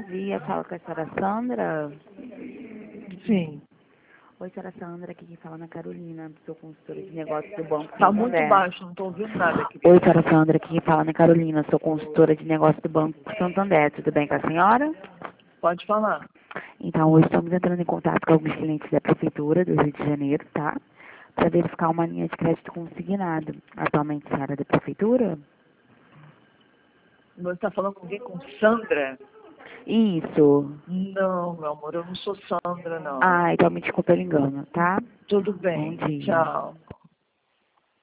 dia, fala com a senhora Sandra. Sim. Oi, senhora Sandra, aqui quem fala é Ana Carolina, sou consultora de negócios do Banco Tá muito Santander. baixo, não estou ouvindo nada aqui. Oi, senhora Sandra, aqui quem fala é Ana Carolina, sou consultora de negócios do Banco Santander. Tudo bem com a senhora? Pode falar. Então, hoje estamos entrando em contato com alguns clientes da Prefeitura do Rio de Janeiro, tá? Para verificar uma linha de crédito consignado. Atualmente, a senhora é da Prefeitura? Você está falando com alguém com Sandra? Isso. Não, meu amor, eu não sou Sandra, não. Ah, então me desculpa pelo engano, tá? Tudo Bom bem. dia. Tchau.